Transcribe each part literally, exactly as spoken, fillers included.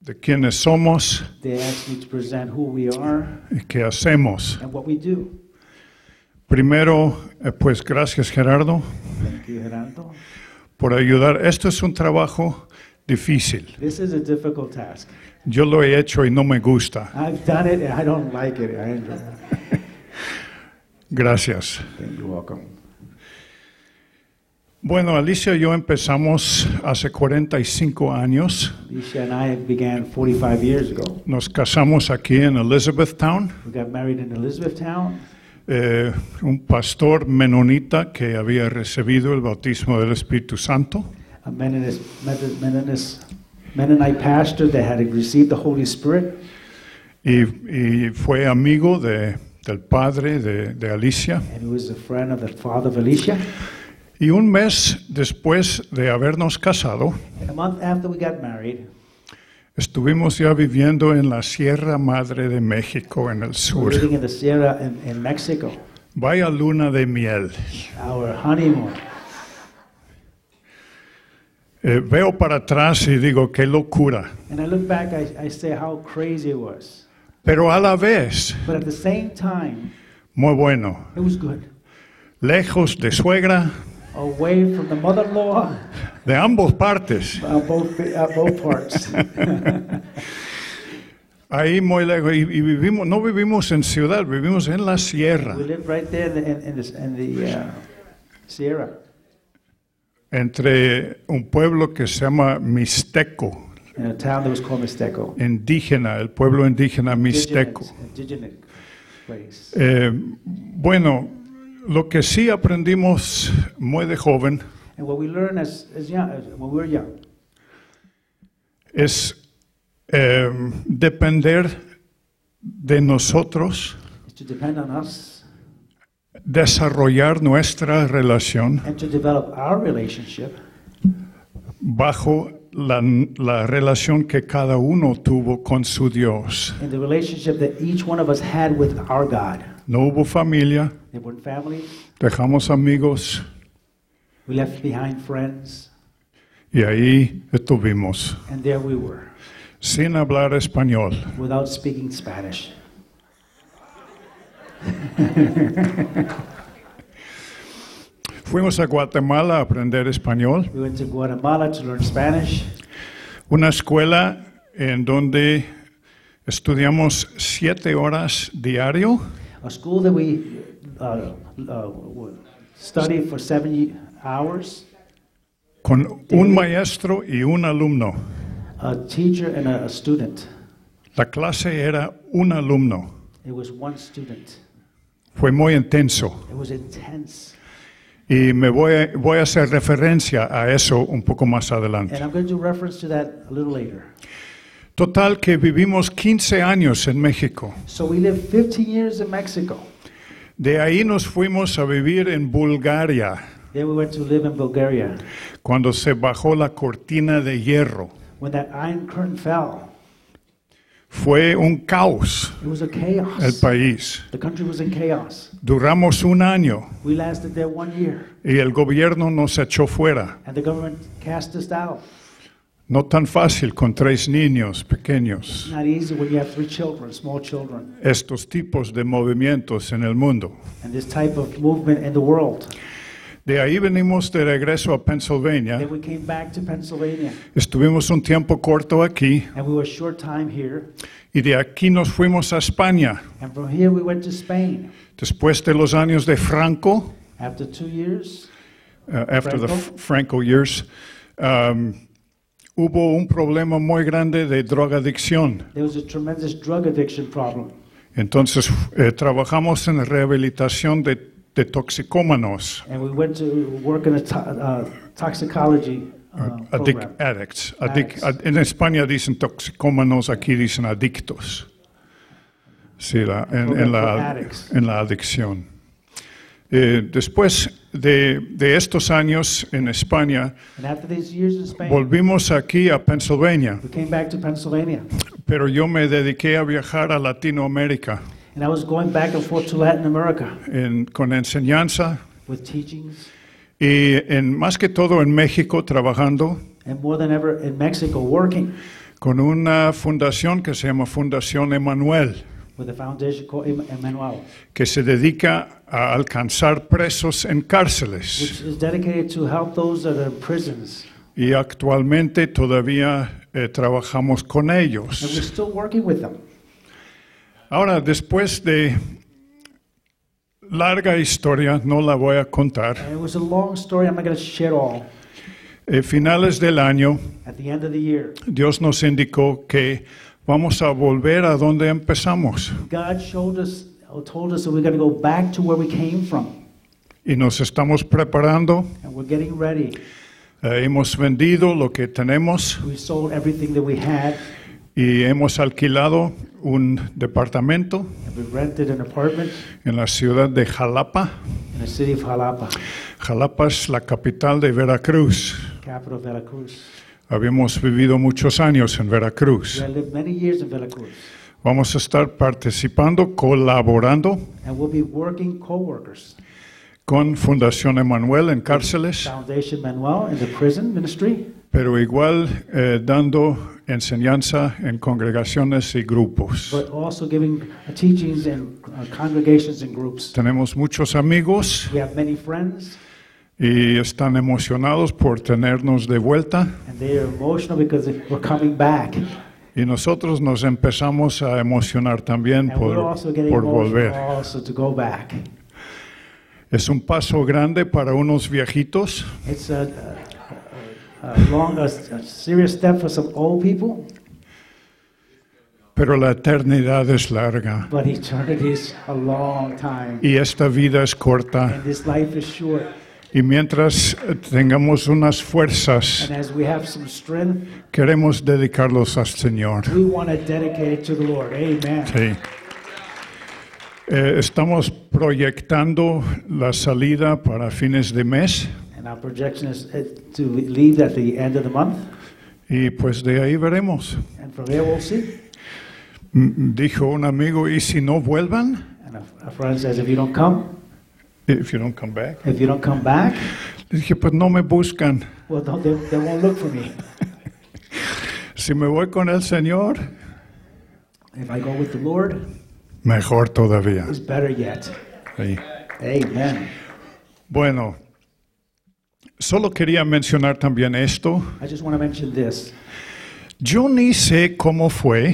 de quiénes somos They ask me to present who we are y qué hacemos. and what we do. Primero, eh, pues gracias Gerardo Thank you, Gerardo. por ayudar. Esto es un trabajo difícil. This is a difficult task. Yo lo he hecho y no me gusta. I've done it and I don't like it. I enjoy it. Gracias. You're welcome. Bueno, Alicia y yo empezamos hace cuarenta y cinco años. Alicia and I began forty-five years ago. Nos casamos aquí en Elizabethtown. We got married in Elizabethtown. Eh, un pastor menonita que había recibido el bautismo del Espíritu Santo. A Mennonite, Mennonite, Mennonite pastor that had received the Holy Spirit. Y, y fue amigo de, del padre de, de Alicia. And he was a friend of the father of Alicia. Y un mes después de habernos casado, And a month after we got married, estuvimos ya viviendo en la Sierra Madre de México, en el we sur. were living in the Sierra in, in Mexico. Vaya luna de miel. Our honeymoon. Eh, veo para atrás y digo, qué locura. And I look back, I, I say how crazy it was. Pero a la vez, But at the same time, muy bueno. it was good. Lejos de suegra, Away from the mother-in-law, de ambas partes. uh, both, uh, both parts. Ahí muy lejos. Y, y vivimos, no vivimos en ciudad, vivimos en la sierra. We lived right there in, in, in, this, in the uh, Sierra. Entre un pueblo que se llama Mixteco, In a town that was called Mixteco. indígena, el pueblo indígena Mixteco. Indigenous, indigenous place. Eh, bueno, lo que sí aprendimos muy de joven And what we learned as, as young, as, when we were young, es eh, depender de nosotros, is to depend on us desarrollar nuestra relación and to develop our relationship bajo la, la relación que cada uno tuvo con su Dios. in the relationship that each one of us had with our God. No hubo familia, They weren't family. dejamos amigos We left behind friends, y ahí estuvimos, and there we were, sin hablar español. without speaking Spanish. Fuimos a Guatemala a aprender español, We went to Guatemala to learn Spanish, una escuela en donde estudiamos siete horas diario a school that we uh, uh, studied for seven hours, con un maestro y un alumno. a teacher and a, a student. La clase era un alumno. It was one student. Fue muy intenso It was intense. y me voy a, voy a hacer referencia a eso un poco más adelante. And I'm going to do reference to that a little later. Total que vivimos quince años en México. So we lived fifteen years in Mexico. De ahí nos fuimos a vivir en Bulgaria Then we went to live in Bulgaria. cuando se bajó la cortina de hierro. When that Iron Curtain fell, Fue un caos it was a el chaos. país. The country was in chaos. Duramos un año We lasted there one year, y el gobierno nos echó fuera. and the government cast us out. No tan fácil con tres niños pequeños. It's not easy when you have three children, small children, Estos tipos de movimientos en el mundo. and this type of movement in the world. De ahí venimos de regreso a Pennsylvania. Then we came back to Pennsylvania, Estuvimos un tiempo corto aquí and we were a short time here. y de aquí nos fuimos a España. And from here we went to Spain. Después de los años de Franco, After two years, uh, after the Franco. F- Franco years, um, hubo un problema muy grande de drogadicción. there was a tremendous drug addiction problem. Entonces eh, trabajamos en rehabilitación de, de toxicómanos, And we went to work in a to- uh, toxicology uh, addic- program. addicts. Addic- Addicts. ad- en España dicen toxicómanos, aquí dicen adictos. Sí, la- en, en Program for la, addicts. en la adicción. Eh, después de, de estos años en España, And after these years in Spain, volvimos aquí a Pennsylvania, we came back to Pennsylvania. pero yo me dediqué a viajar a Latinoamérica And I was going back and forth to Latin America en- con enseñanza with teachings, y en, más que todo en México trabajando and more than ever in Mexico working con una fundación que se llama Fundación Emanuel, with a foundation called Em- Emmanuel, que se dedica a alcanzar presos en which cárceles. is dedicated to help those that are in prisons. Y actualmente todavía eh, trabajamos con And we're ellos. still working with them. Ahora, después de larga historia, no la voy a contar, And it was a long story. I'm not going to share all. eh, finales del año, At the end of the year, Dios nos indicó que vamos a volver a donde empezamos God showed us, or told us that we're going to go back to where we came from. y nos estamos preparando. And we're getting ready. Eh, hemos vendido lo que tenemos We sold everything that we had, y hemos alquilado un departamento and we rented an apartment en la ciudad de Jalapa. in the city of Jalapa, Jalapa es la capital de Veracruz. capital of Veracruz. Habíamos vivido muchos años en We Veracruz. have lived many years in Veracruz, Vamos a estar participando, colaborando and we'll be working co-workers. con Fundación Emanuel en cárceles, Foundation Manuel in the prison ministry, pero igual eh, dando enseñanza en congregaciones y grupos. but also giving uh, teachings and uh, congregations and groups. Tenemos muchos amigos We have many friends, y están emocionados por tenernos de vuelta and they are emotional because we're coming back. y nosotros nos empezamos a emocionar también And we're por, also getting por emotional volver. also to go back. Es un paso grande para unos viejitos, It's a, a, a long, a, a serious step for some old people, pero la eternidad es larga but eternity is a long time, y esta vida es corta. and this life is short. Y mientras eh, tengamos unas fuerzas, And as we have some strength, queremos dedicarlos al Señor. we want to dedicate it to the Lord. Amen. Sí. Eh, estamos proyectando la salida para fines de mes And our projection is uh, to leave at the end of the month, y pues de ahí veremos. and from there we'll see. Mm, Dijo un amigo, ¿y si no vuelvan? And a, a friend says, if you don't come, If you don't come back. if you don't come back, Le dije, pues no me buscan. well, don't, they, they won't look for me. Si me voy con el Señor, If I go with the Lord, mejor todavía. it's better yet. Sí. Amen. Bueno, solo quería mencionar también esto. I just want to mention this. Yo ni sé cómo fue.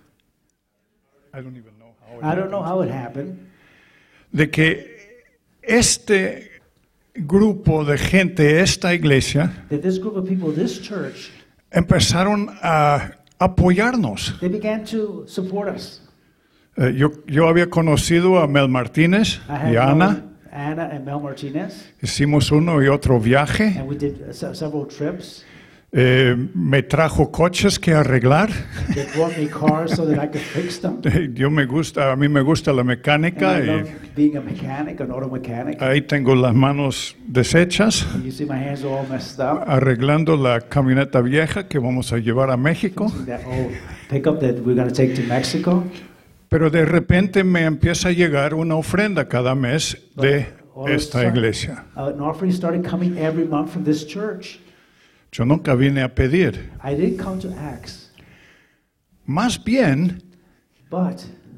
I don't even know how it I don't know how it happened, de que este grupo de gente, esta iglesia, that this group of people, this church, empezaron a apoyarnos. they began to support us. Eh, yo, yo había conocido a Mel Martínez I had y a known Ana. Anna and Mel Martinez, Hicimos uno y otro viaje. and we did uh, se- several trips. Eh, me trajo coches que arreglar. They brought me cars so that I could fix them. Yo me gusta, a mí me gusta la And mecánica I y love being a mechanic, an auto mechanic. ahí tengo las manos deshechas You see my hands are all messed up. arreglando la camioneta vieja que vamos a llevar a México. That old pickup that we're going to take to Mexico. Pero de repente me empieza a llegar una ofrenda cada mes de All of a esta sudden, iglesia. uh, an offering started coming every month from this church. Yo nunca vine a pedir. I didn't come to ask, Más bien, but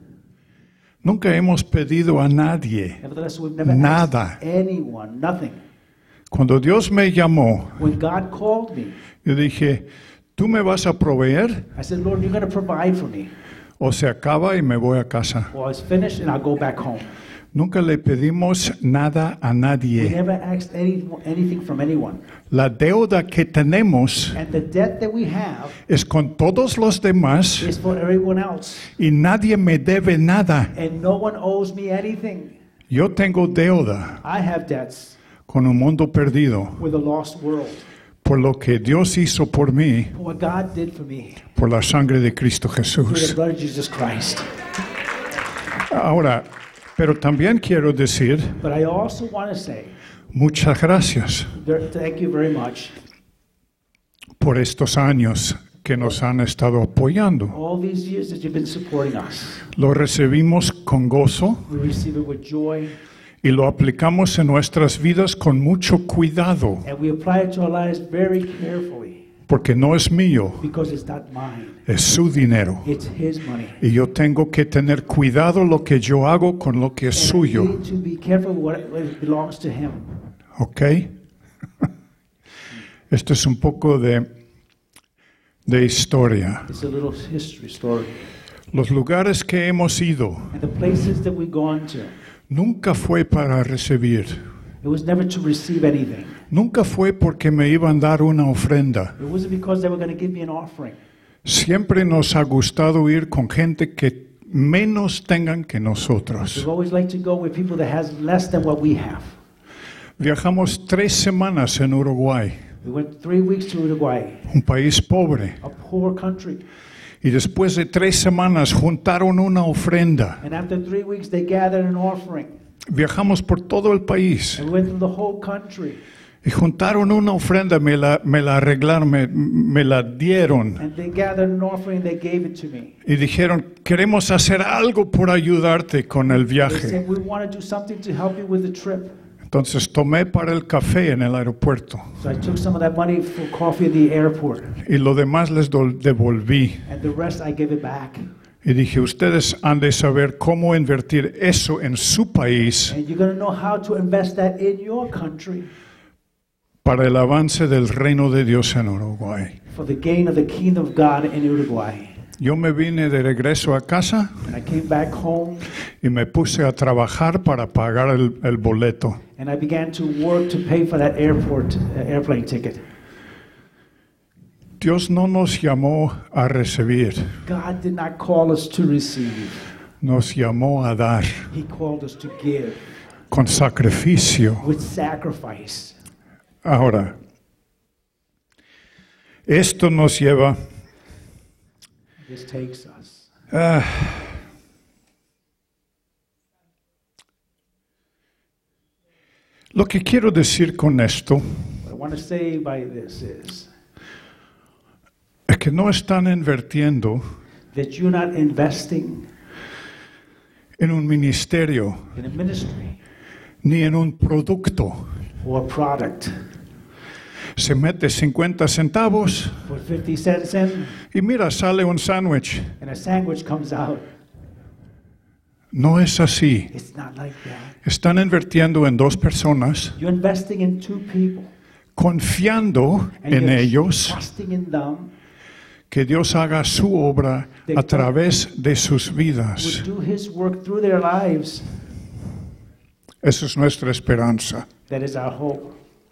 nunca hemos pedido a nadie. nevertheless, we've never Nada. asked anyone, nothing. Cuando Dios me llamó, When God called me, yo dije, ¿tú me vas a proveer I said, Lord, you're going to provide for me, o se acaba y me voy a casa? or it's finished and I'll go back home. Nunca le pedimos nada a We nadie. never asked any, anything from anyone. La deuda que tenemos And the debt that we have es con todos los demás is for everyone else. y nadie me debe nada. And no one owes me anything. Yo tengo deuda I have debts con un mundo perdido with a lost world. por lo que Dios hizo por mí, For what God did for me por la sangre de Cristo through the Jesús. blood of Jesus Christ. Ahora, pero también quiero decir But I also want to say, muchas gracias there- thank you very much. por estos años que nos han estado apoyando. All these years that you've been supporting us, Lo recibimos con gozo we receive it with joy, y lo aplicamos en nuestras vidas con mucho cuidado. and we apply it to our lives very carefully. porque no es mío, because it's not mine. es su dinero. It's his money. Y yo tengo que tener cuidado lo que yo hago con lo que es And I suyo. need to be careful what what belongs to him. ¿Ok? Esto es un poco de, de historia. It's a little history story. Los lugares que hemos ido And the places that we've gone to, nunca fue para recibir. it was never to receive anything. Nunca fue porque me iban a dar una ofrenda. It wasn't because they were going to give me an offering. Siempre nos ha gustado ir con gente que menos tengan que nosotros. We've always liked to go with people that has less than what we have. Viajamos tres semanas en Uruguay, We went three weeks to Uruguay, un país pobre. a poor country. Y después de tres semanas juntaron una ofrenda. And after three weeks, they gathered an offering. Viajamos por todo el país And we went through the whole country. y juntaron una ofrenda, me la, me la arreglaron, me, me la dieron. And they gathered an offering, they gave it to me. Y dijeron, queremos hacer algo por ayudarte con el They viaje. said, we want to do something to help you with the trip. Entonces tomé para el café en el aeropuerto So I took some of that money for coffee at the airport. y lo demás les dol- devolví. And the rest, I gave it back. Y dije, ustedes han de saber cómo invertir eso en su país And you're going to know how to invest that in your country para el avance del reino de Dios en Uruguay. for the gain of the kingdom of God in Uruguay. Yo me vine de regreso a casa And I came back home y me puse a trabajar para pagar el, el boleto. and I began to work to pay for that airport uh, airplane ticket. Dios no nos llamó a recibir, God did not call us to receive. nos llamó a dar He called us to give con sacrificio. with sacrifice. Ahora, esto nos lleva This takes us. ah, lo que quiero decir con esto What I want to say by this is es que no están invirtiendo that you're not investing en un ministerio in a ministry ni en un producto. or a product. Se mete cincuenta centavos Put fifty cents in y mira, sale un sándwich. and a sandwich comes out. No es así. It's not like that. Están invirtiendo en dos personas, You're investing in two people confiando and en you're ellos trusting in them que Dios haga su obra a través de sus would vidas. do his work through their lives. Esa es nuestra esperanza. That is our hope.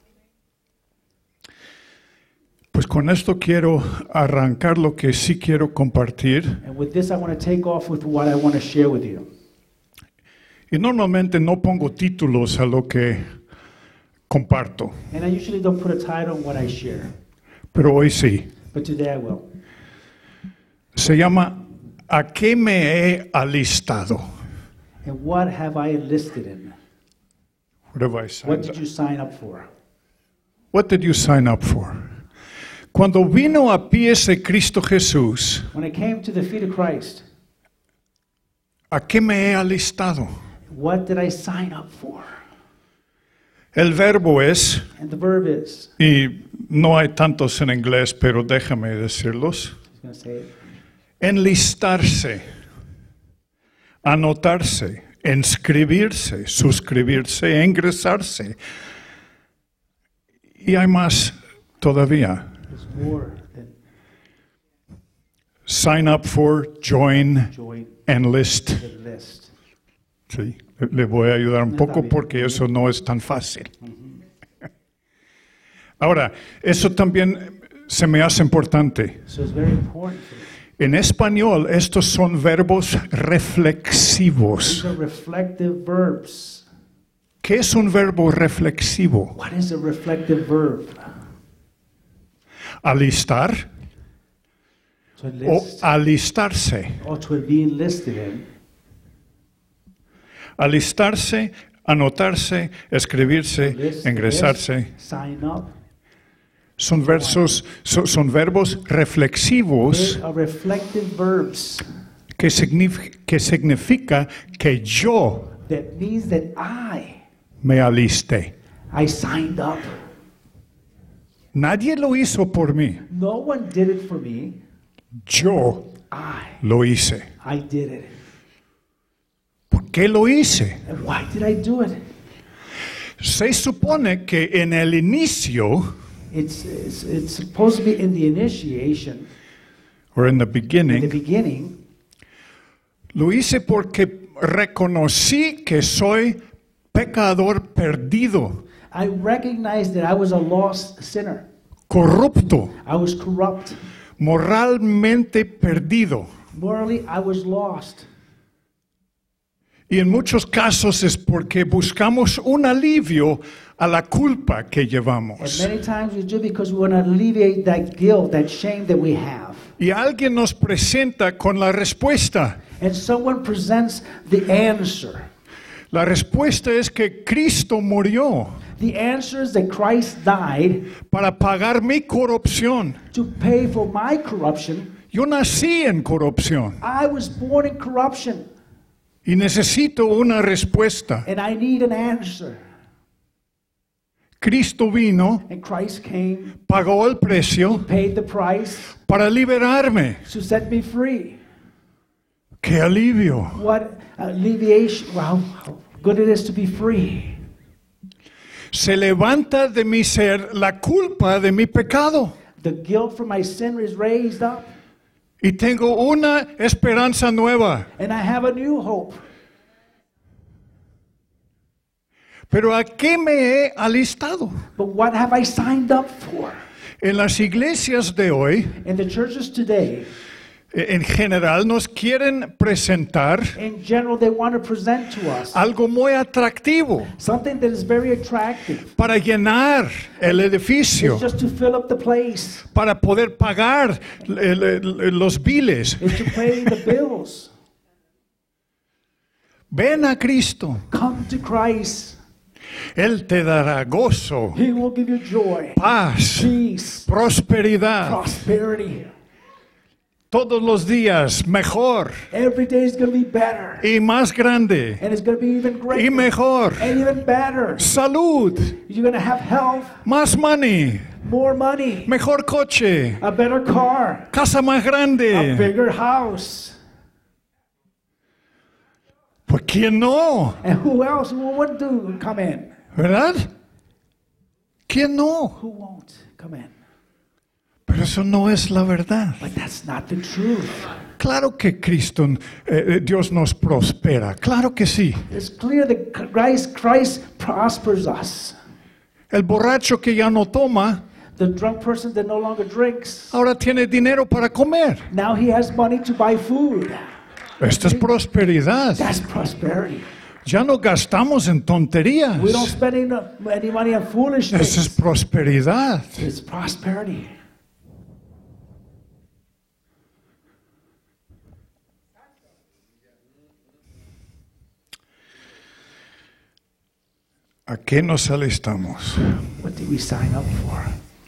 Pues con esto quiero arrancar lo que sí quiero compartir. And with this, I want to take off with what I want to share with you. Y normalmente no pongo títulos a lo que comparto, And I usually don't put a title on what I share, pero hoy sí. but today I will. Se llama ¿A qué me he alistado? And what have I enlisted in? What have I signed What up? did you sign up for? What did you sign up for? Cuando vino a pies de Cristo Jesús, When I came to the feet of Christ, ¿a qué me he alistado? what did I sign up for? El verbo es, And the verb is, y no hay tantos en inglés, pero déjame decirlos, he's going to say it, enlistarse, anotarse, inscribirse, suscribirse, ingresarse. Y hay más todavía. it's more than Sign up for, join, join enlist. the list. Sí, le voy a ayudar un Está poco bien. porque eso no es tan fácil. Ahora, eso también se me hace importante. So it's very important for you. En español, estos son verbos reflexivos. These are reflective verbs. ¿Qué es un verbo reflexivo? What is a reflective verb? Alistar To o enlist, alistarse. or to be enlisted in. Alistarse, anotarse, escribirse, Enlist, ingresarse. enlist, sign up. Son, versos, so- son verbos reflexivos They are reflective verbs. que, signif- que significa que yo That means that I, me aliste. I signed up. Nadie lo hizo por mí. No one did it for me. Yo I, lo hice. I did it. ¿Por qué lo hice? And why did I do it? Se supone que en el inicio, It's, it's, it's supposed to be in the initiation, or in the in the beginning, beginning. lo hice porque reconocí que soy pecador perdido, I recognized that I was a lost sinner. corrupto, I was corrupt. moralmente perdido. Morally, I was lost. Y en muchos casos es porque buscamos un alivio a la culpa que And llevamos. many times we do because we want to alleviate that guilt, that shame that we have. Y alguien nos presenta con la respuesta. And someone presents the answer. La respuesta es que Cristo murió The answer is that Christ died para pagar mi corrupción. to pay for my corruption. Yo nací en corrupción I was born in corruption, y necesito una respuesta. and I need an answer. Cristo vino, And Christ came, pagó el precio paid the price para liberarme. to set me free. ¡Qué alivio! What alleviation, wow, how good it is to be free. Se levanta de mi ser la culpa de mi pecado The guilt for my sin is raised up, y tengo una esperanza nueva. and I have a new hope. Pero ¿a qué me he alistado? But what have I signed up for? En las iglesias de hoy, In the churches today, en general, nos quieren presentar in general, they want to present to us algo muy atractivo something that is very attractive. para llenar el edificio, It's just to fill up the place. para poder pagar el- el- los biles. It's to pay the bills. Ven a Cristo, Come to Christ. Él te dará gozo, He will give you joy, paz, peace, prosperidad. prosperity. Todos los días mejor Every day is going to be better. y más grande And it's going to be even y greater. mejor. And even better. Salud, You're going to have health, más money, more money, mejor coche, a better car, casa más a grande. bigger house. ¿Por quién no? And who else who wouldn't do come in? ¿Verdad? ¿Quién no? Who won't come in? Pero eso no es la verdad. But that's not the truth. Claro que Cristo, eh, Dios nos prospera. Claro que sí. It's clear that Christ, Christ prospers us. El borracho que ya no toma, The drunk person that no longer drinks, ahora tiene dinero para comer. now he has money to buy food. Esta es prosperidad. That's prosperity. Ya no gastamos en tonterías. We don't spend any, any money on foolish Esa es things. prosperidad. It's prosperity. ¿A qué nos alistamos? What did we sign up for?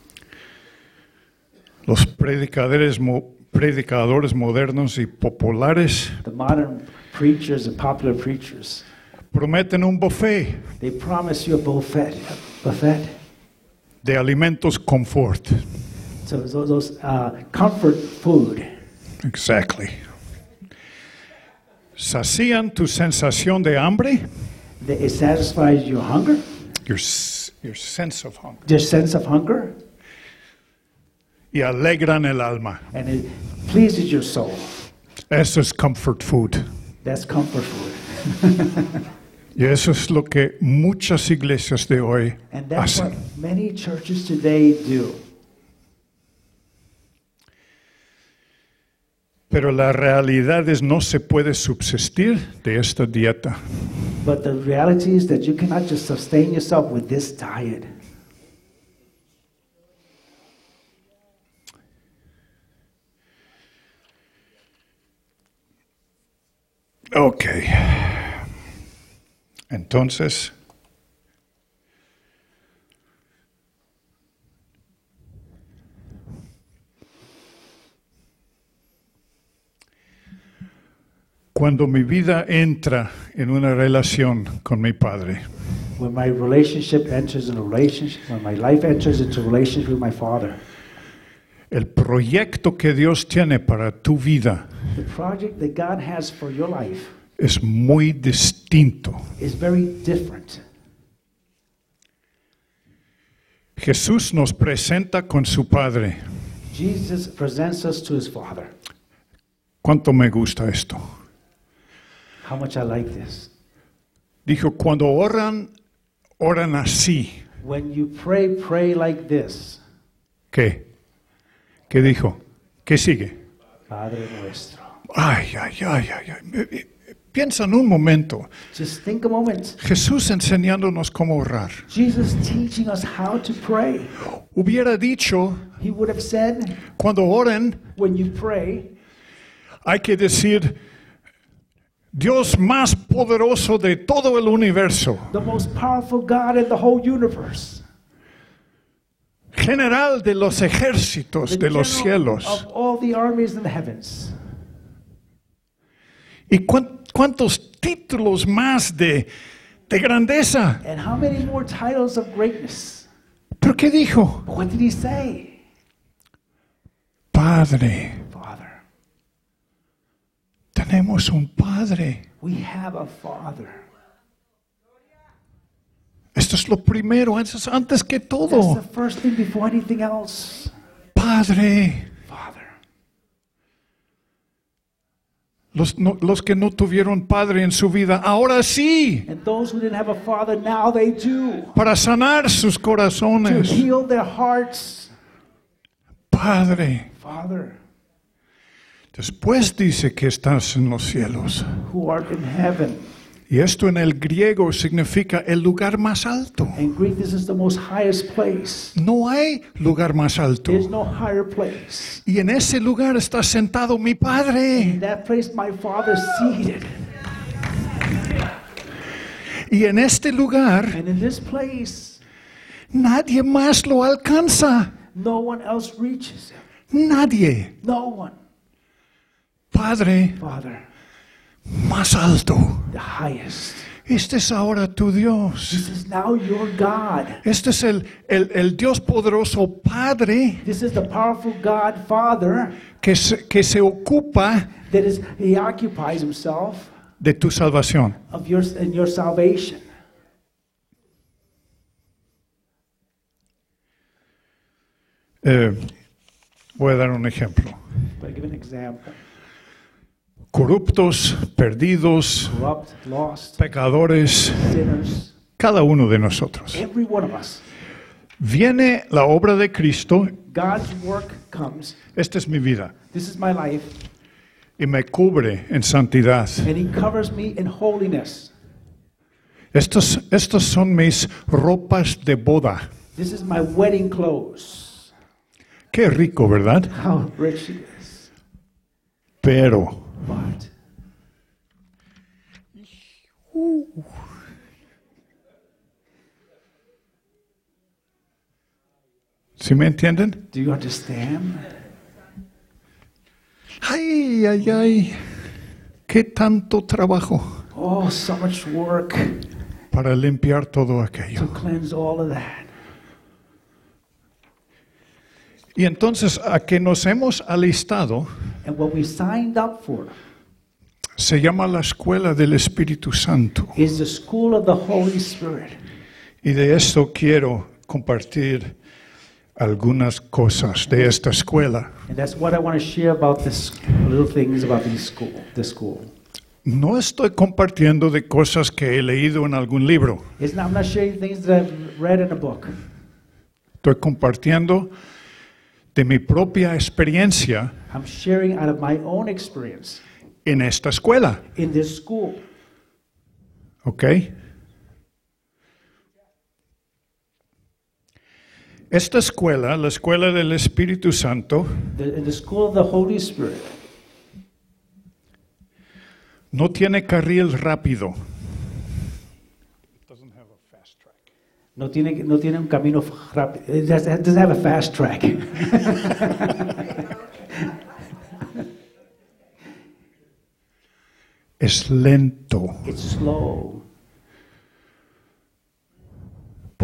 Los predicadores, mo- predicadores modernos y populares The modern preachers and popular preachers, prometen un buffet they promise you a buffet, a buffet. de alimentos confort. So those, those uh, comfort food. Exactly. ¿Sacian tu sensación de hambre? That it satisfies your hunger, Your, s- your sense of hunger. your sense of hunger, Y alegran el alma. and it pleases your soul. Eso es comfort food. That's comfort food. Y eso es lo que muchas iglesias de hoy And that's hacen. what many churches today do. Pero la realidad es no se puede subsistir de esta dieta. But the reality is that you cannot just sustain yourself with this diet. Ok. Entonces, cuando mi vida entra en una relación con mi Padre, When my relationship enters in a relationship, when my life enters into a relationship with my Father, el proyecto que Dios tiene para tu vida the project that God has for your life es muy distinto. is very different. Jesús nos presenta con su Padre. Jesus presents us to his Father. ¿Cuánto me gusta esto? How much I like this. Dijo, cuando oran, oran así. When you pray, pray like this. ¿Qué? ¿Qué dijo? ¿Qué sigue? Padre nuestro. Ay, ay, ay, ay, ay. Piensa en un momento. Just think a moment. Jesús enseñándonos cómo orar. Jesus teaching us how to pray. Hubiera dicho, He would have said, cuando oren, when you pray, hay que decir, Dios más poderoso de todo el universo, the most powerful God in the whole universe, general de los ejércitos the de los general cielos. of all the armies in the heavens. ¿Y cuán- cuántos títulos más de, de grandeza? And how many more titles of greatness? ¿Pero qué dijo? But what did he say? Padre. Father. Tenemos un Padre. We have a Father. Esto es lo primero, antes, antes que That's todo. the first thing before anything else. Padre. Father. Los, no- los que no tuvieron Padre en su vida, ahora sí, And those who didn't have a Father, now they do. para sanar sus To corazones. heal their hearts. Padre. Father, Después dice que estás en los cielos. who art in heaven. Y esto en el griego significa el lugar más alto. In Greek, this is the most highest place. No hay lugar más alto. There's no higher place. Y en ese lugar está sentado mi Padre. In that place, my Father seated. Y en este lugar And in this place, nadie más lo alcanza. no one else reaches him. Nadie. No one. Padre Father, más alto. the highest. Este es ahora tu Dios. This is now your God. Este es el, el, el Dios poderoso Padre This is the powerful God, Father, que se, que se ocupa that is, he occupies himself de tu salvación. of your, in your salvation. Eh, voy a dar un ejemplo. But I give an example. Corruptos, perdidos, Corrupt, lost, pecadores, sinners, cada uno de nosotros. every one of us. Viene la obra de Cristo, God's work comes. esta es mi vida, This is my life. y me cubre en santidad. And he covers me in holiness. Estos, estos son mis ropas de boda. This is my wedding clothes. Qué rico, ¿verdad? How rich it is. Pero But ¿sí me entienden? do you understand? Ay, ay, ay, qué tanto trabajo Oh, so much work para limpiar todo to aquello. cleanse all of that. Y entonces, a que nos hemos alistado, And what we signed up for se llama la Escuela del Espíritu Santo. is the school of the Holy Spirit. Y de esto quiero compartir algunas cosas de esta escuela. And that's what I want to share about this little things about this school. This school. No estoy compartiendo de cosas que he leído en algún libro. It's not, I'm not sharing things that I've read in a book. Estoy compartiendo de mi propia experiencia I'm sharing out of my own experience en esta escuela. in this school. ¿Ok? Esta escuela, la escuela del Espíritu Santo, The, in the school of the Holy Spirit, no tiene carril rápido. no tiene, no tiene un camino rápido. It does- it doesn't have a fast track. Es lento. It's slow.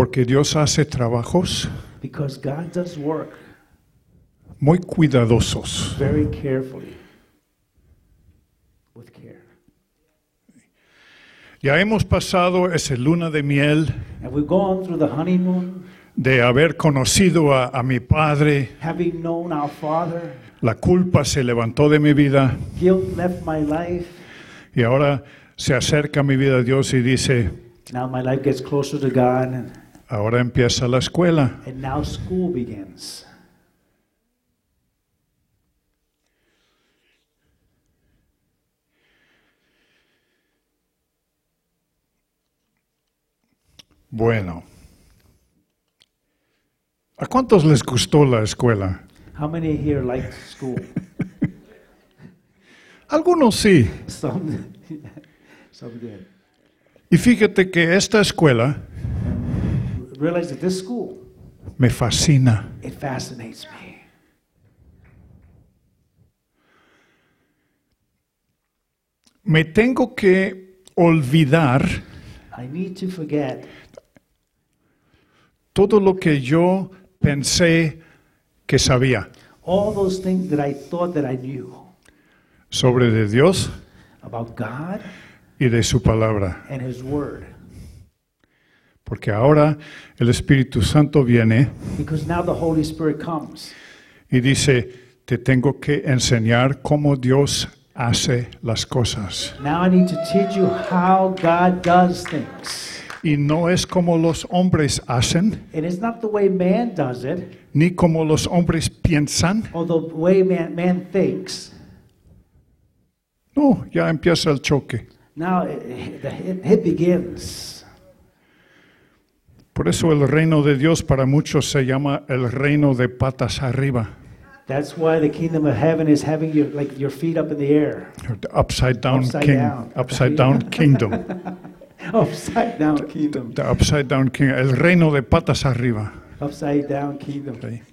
Porque Dios hace trabajos Because God does work muy cuidadosos. very carefully, with care. Ya hemos pasado esa luna de miel And we've gone through the honeymoon, de haber conocido a, a mi Padre. having known our Father. La culpa se levantó de mi vida Guilt left my life. y ahora se acerca mi vida a Dios y dice, Now my life gets closer to God, and, ahora empieza la escuela. and now school begins. Bueno, ¿a cuántos les gustó la escuela? How many here liked school? Algunos sí. Some, some did. Y fíjate que esta escuela Realize that this school, me fascina. it fascinates me. Me tengo que olvidar I need to forget todo lo que yo pensé que sabía all those things that I thought that I knew sobre de Dios about God y de su palabra. and His Word. Porque ahora el Espíritu Santo viene Because now the Holy Spirit comes y dice, te tengo que enseñar cómo Dios hace las cosas. Now I need to teach you how God does things. Y no es como los hombres hacen, And it's not the way man does it, ni como los hombres piensan. or the way man, man thinks. No, ya empieza el choque. Now it, it, it begins. Por eso el reino de Dios para muchos se llama el reino de patas arriba. That's why the kingdom of heaven is having your, like your feet up in the air. The upside down Upside king, down. upside down kingdom. Upside down kingdom. The upside down king, el reino de patas arriba. Upside down kingdom. Okay.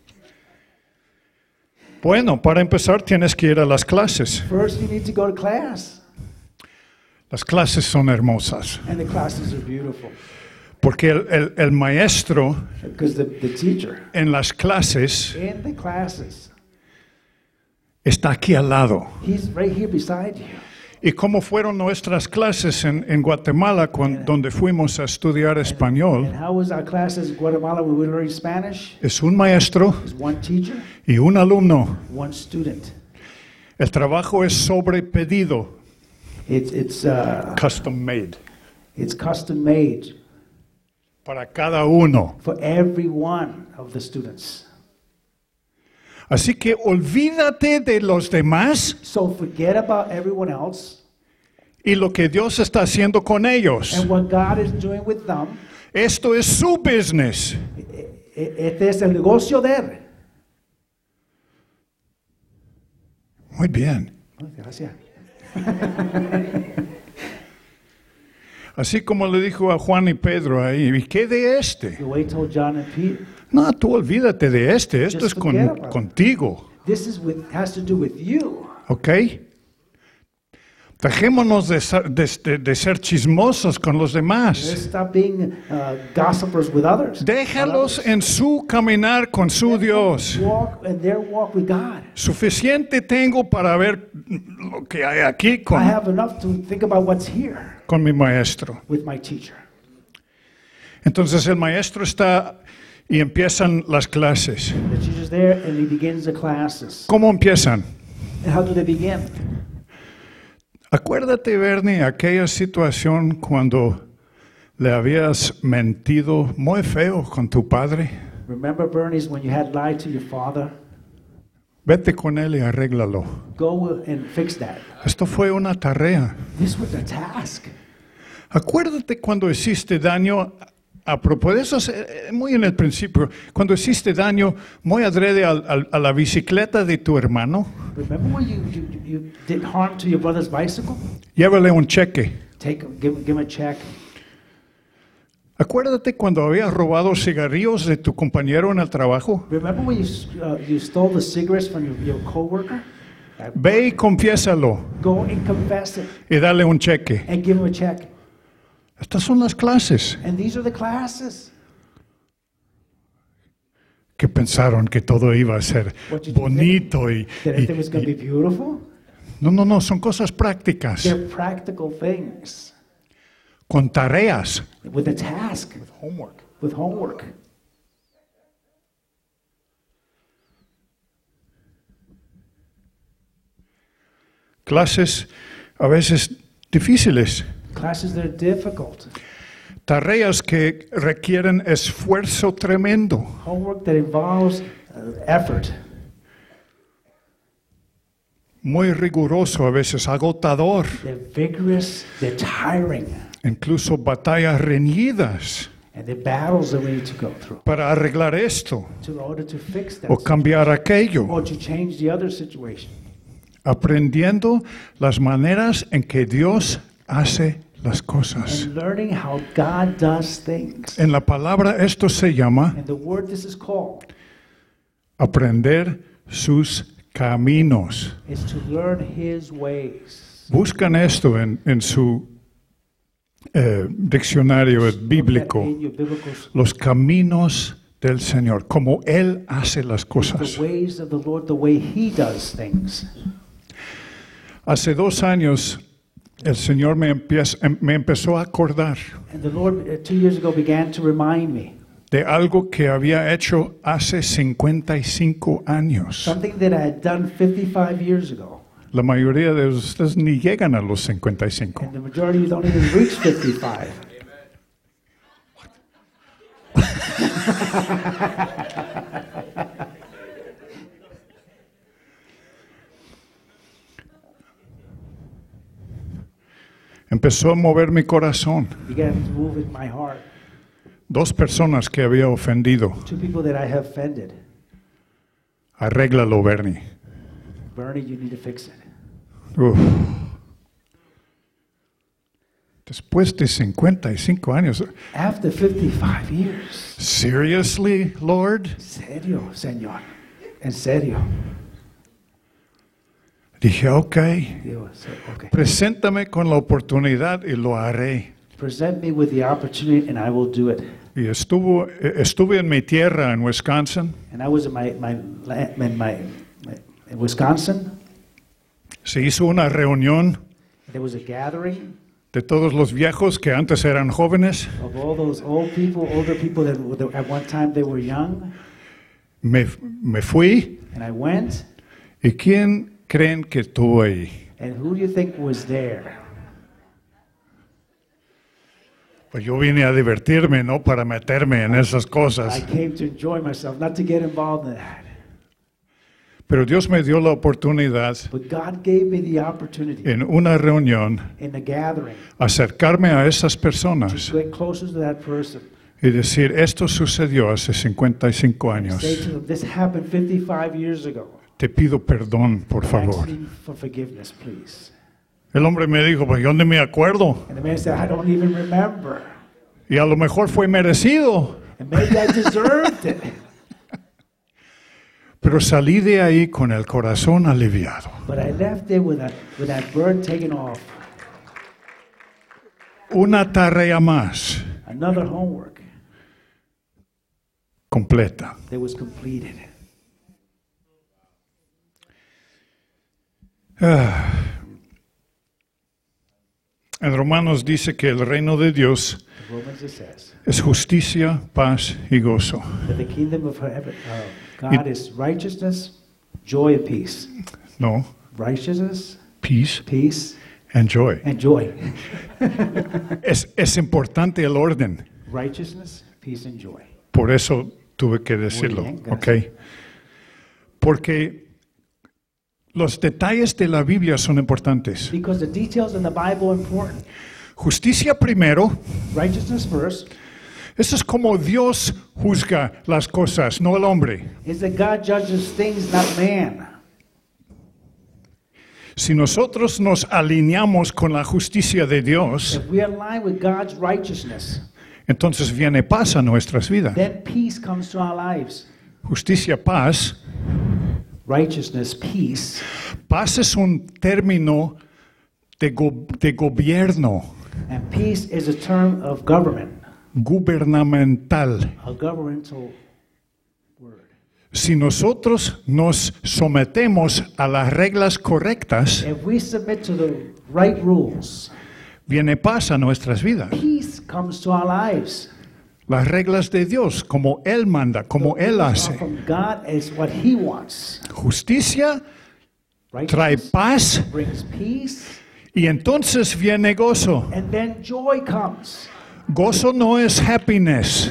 Bueno, para empezar tienes que ir a las clases. First, you need to go to class. Las clases son hermosas. And the classes are beautiful. Porque el, el, el maestro Because the, the teacher en las clases in the classes, está aquí al lado. he's right here beside you. Y como fueron nuestras clases en, en Guatemala, cuando, donde fuimos a estudiar And español, how was our classes in Guatemala when we were learning Spanish? es un maestro There's one teacher, y un alumno. one student. El trabajo es sobre pedido, It's, it's, uh, custom made, it's custom made para cada uno. for every one of the students. Así que olvídate de los demás So forget about everyone else y lo que Dios está haciendo con ellos. and what God is doing with them. Esto es su business. E- Este es el negocio de él. Muy bien. Oh, gracias. Así como le dijo a Juan y Pedro ahí, ¿y qué de este? The way he told John and Peter, No, tú olvídate de este, esto Just es con- forget about it. contigo, this is with, has to do with you. ¿ok? Dejémonos de, ser- de- de- de ser chismosos con los Let's demás. stop being uh, gossipers with others. Déjalos Others. en su caminar con su Dios. Walk in their walk with God. Suficiente tengo para ver lo que hay aquí I con, have enough to think about what's here con mi maestro. with my teacher. Entonces el maestro está y empiezan las clases. The teacher's there and he begins the classes. ¿Cómo empiezan? And how do they begin? Acuérdate, Bernie, aquella situación cuando le habías mentido muy feo con tu padre. Remember, Bernice, when you had lied to your father? Vete con él y arréglalo. Go and fix that. Esto fue una tarea. This was a task. Acuérdate cuando hiciste daño, a propósito, eso es eh, muy en el principio, cuando hiciste daño muy adrede al- al- a la bicicleta de tu hermano, Remember when you, you, you did harm to your brother's bicycle? llévale un cheque. Take, give, give him a check. Acuérdate cuando habías robado cigarrillos de tu compañero en el trabajo. Remember when you, uh, you stole the cigarettes from your, your coworker? Ve y confiésalo Go and confess it y dale un cheque. and give him a check. Estas son las clases. And these are the classes. que pensaron que todo iba a ser What did you bonito y, That y- everything was going to y- be beautiful? no, no, no, son cosas prácticas, They're practical things con tareas. with a task, Homework. with homework. Clases a veces difíciles, Classes that are difficult. tareas que requieren esfuerzo tremendo. Homework that involves uh, effort. Muy riguroso, a veces agotador, They're vigorous, they're tiring, incluso batallas reñidas and they're battles that we need to go through para arreglar esto to, in order to fix that o cambiar aquello, or to change the other situation. aprendiendo las maneras en que Dios hace las cosas. And learning how God does things. En la palabra esto se llama And the word this is called aprender sus caminos. is to learn His ways. Buscan esto en, en su eh, diccionario bíblico, In your biblical los caminos del Señor, como Él hace las the cosas. ways of the Lord, the way He does things. Hace dos años el Señor me, empieza- em- me empezó a acordar And the Lord, uh, two years ago, began to remind me de algo que había hecho hace cincuenta y cinco años. something that I had done fifty-five years ago. La mayoría de ustedes ni llegan a los cincuenta y cinco. And the majority don't even reach fifty-five. Empezó a mover mi corazón. Began to move in my heart. Dos personas que había ofendido. Two people that I have offended. Arréglalo, Bernie. Bernie, you need to fix it. Uf. Después de cincuenta y cinco años. After fifty-five years. Seriously, Lord? En serio, Señor. En serio. Dije, ok, Digo, so, okay. preséntame con la oportunidad y lo haré. Present me with the opportunity and I will do it. Y estuvo, eh, estuve en mi tierra, en Wisconsin. And I was in my, my, la- in my, my in Wisconsin. Se hizo una reunión There was a gathering de todos los viejos que antes eran jóvenes. of all those old people, older people that, were- that at one time they were young. Me, me fui. And I went, ¿Y quién creen que estuvo ahí? and who do you think was there? Pues yo vine a divertirme, no para meterme en esas I cosas. came to enjoy myself, not to get involved in that. Pero Dios me dio la oportunidad But God gave me the opportunity en una reunión in the gathering acercarme a esas to personas get closer to that person. y decir, esto sucedió hace cincuenta y cinco años. Say to them, this happened fifty-five years ago. Te pido perdón, por favor. Ask me for forgiveness, please. El hombre me dijo, pues yo no me acuerdo. And the man said, I don't even remember. Y a lo mejor fue merecido. And maybe I deserved it. Pero salí de ahí con el corazón aliviado. But I left there with that, with that bird taken off. Una tarea más Another homework completa. that was completed. Ah. En Romanos dice que el reino de Dios In Romans it says es justicia, paz y gozo. that the kingdom of heaven, uh, God is righteousness, joy, and peace. No, Righteousness, peace peace, and joy. and joy. Es, es importante el orden. Righteousness, peace, and joy. Por eso tuve que decirlo, bien, ¿ok? gracias. Porque los detalles de la Biblia son importantes. Because the details in the Bible are important. Justicia primero. Righteousness first Eso es como Dios juzga las cosas, no el hombre. is that God judges things, not man. Si nosotros nos alineamos con la justicia de Dios, If we align with God's righteousness, entonces viene paz a nuestras vidas. then peace comes to our lives. Justicia, paz. Righteousness, peace. Paz es un término de, go- de gobierno, And peace is a term of government, gubernamental. a governmental word. si nosotros nos sometemos a las reglas correctas, If we submit to the right rules, viene paz a nuestras vidas. peace comes to our lives. Las reglas de Dios, como Él manda, como The Él rules are hace. from God is what He wants. Justicia trae Righteousness paz brings peace, y entonces viene gozo. and then joy comes. Gozo no es happiness.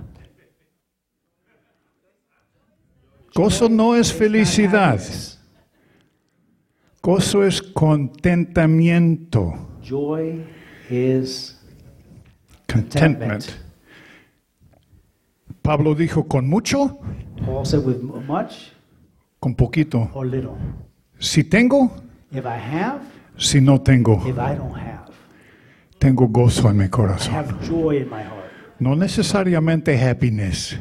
Gozo no es It's not felicidad. happiness. Gozo es contentamiento. Joy is Contentment. contentment. Pablo dijo con mucho, Paul said, with much con poquito. or little. Si tengo, If I have, si no tengo. if I don't have, Tengo gozo en mi I corazón. have joy in my heart. No necesariamente happiness.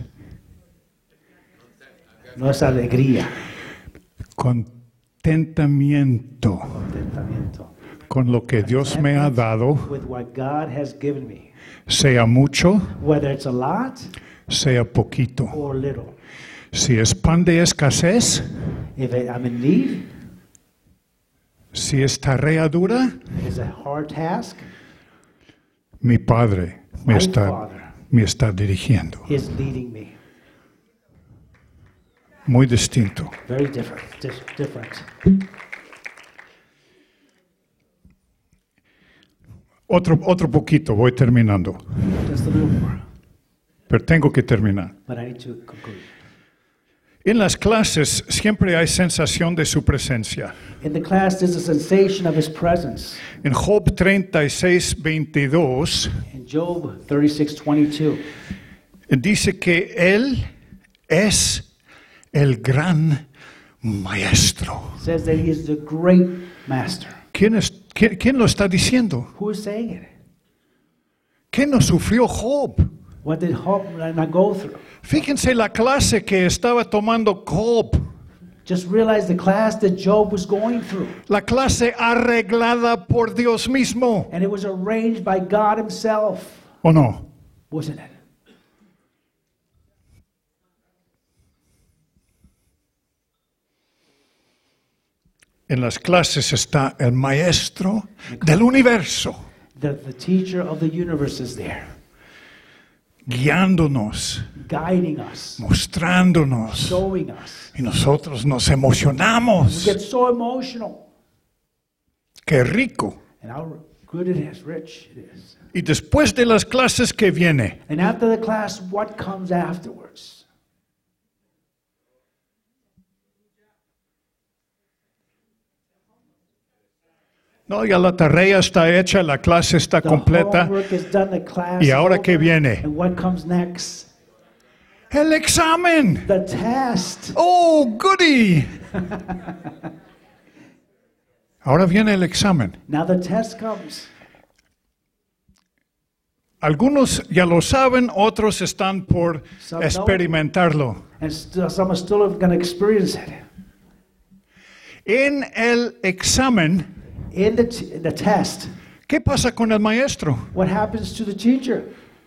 No es alegría, Contentamiento contentamiento. con lo que Dios me ha dado, With what God has given me, sea mucho, whether it's a lot sea poquito. or little. Si es pan de escasez, If I- I'm in need, si es tarea dura, it's a hard task. mi Padre me My está, Father me está dirigiendo. is leading me. Muy distinto. Very different. Dis- different. Otro, otro poquito, voy terminando. Just a little more, Pero tengo que terminar. but I need to conclude. En las clases siempre hay sensación de su presencia. In the class, there's a sensation of His presence. En Job treinta y seis, veintidós, In Job thirty-six twenty-two, dice que Él es el gran maestro. it says that He is the great master. ¿Quién, es, quién, quién lo está diciendo? Who is saying it? ¿Qué no sufrió Job? What did Job not go through? Fíjense la clase que estaba tomando Job. Just realize the class that Job was going through. La clase arreglada por Dios mismo. And it was arranged by God Himself, ¿O no? wasn't it? En las clases está el maestro del universo, The, the teacher of the universe is there, guiándonos, guiding us, mostrándonos. showing us. Y nosotros nos We emocionamos. get so emotional. ¡Qué rico! And how good it is, rich it is. Y después de las clases que viene, And after the class, what comes afterwards? no, ya la tarea está hecha, la clase está The completa. homework is done, the class ¿Y is ahora over. qué viene? And what comes next? El examen. The test. ¡Oh, goody! Ahora viene el examen. Now the test comes. Algunos ya lo saben, otros están por Some don't. experimentarlo. And st- some are still going to experience it. En el examen, In the, t- the test, ¿qué pasa con el maestro? what happens to the teacher?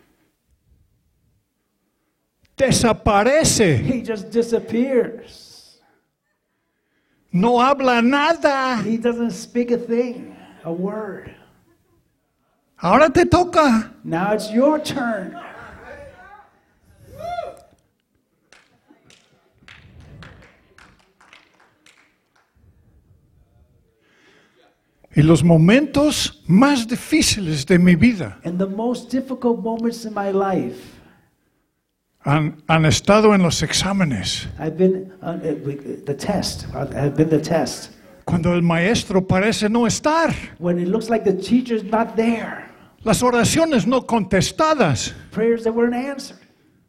Desaparece. He just disappears. No habla nada. He doesn't speak a thing, a word. Ahora te toca. Now it's your turn. Y los momentos más difíciles de mi vida And the most difficult moments in my life, han, han estado en los exámenes. I've been uh, uh, with the test. I've been the test. Cuando el maestro parece no estar. When it looks like the teacher's not there. Las oraciones no contestadas. Prayers that weren't answered.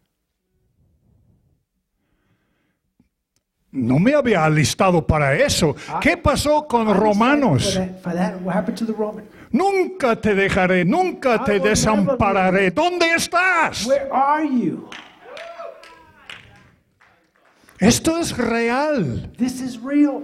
No me había alistado para eso. ¿Qué pasó con I was Romanos? excited For that, for that. What happened to the Roman? Nunca te dejaré, nunca I te will never desampararé. ¿Dónde estás? Where are you? Esto es real. This is real.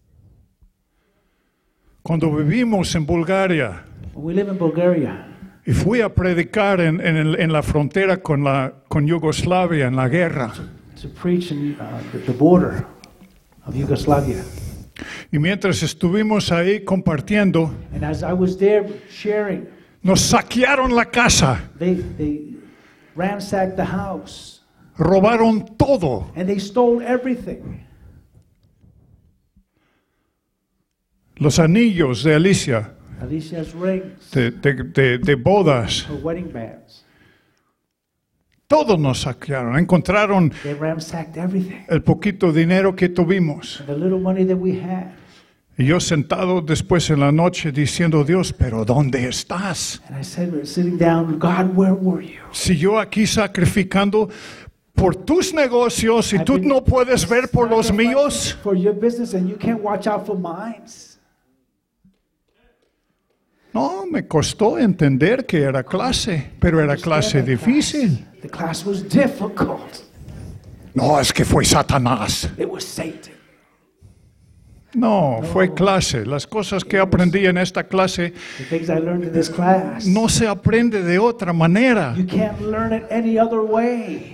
Cuando vivimos en Bulgaria We live in Bulgaria. y Y fui a predicar en, en, el- en la frontera con, la, con Yugoslavia en la guerra. to preach in uh, the, the border of Yugoslavia. Y mientras estuvimos ahí compartiendo, And as I was there sharing, nos saquearon la casa, they, they ransacked the house robaron todo. and they stole everything. Los anillos de Alicia, Alicia's rings, de, de- de- de bodas, her wedding bands. todo nos saquearon. Encontraron They ransacked everything. el poquito dinero que tuvimos. And the little money that we had. Y yo sentado después en la noche diciendo, Dios, pero ¿dónde estás? And I said, we're sitting down, God, where were you? Si yo aquí sacrificando por tus negocios y tú I've been no puedes ver por los sacrificing míos. For your business and you can't watch out for mine. No, me costó entender que era clase, pero era clase difícil. The class was difficult. No, es que fue Satanás. It was Satan. No, fue clase. Las cosas que aprendí en esta clase The things I learned in this class, no se aprende de otra manera. you can't learn it any other way.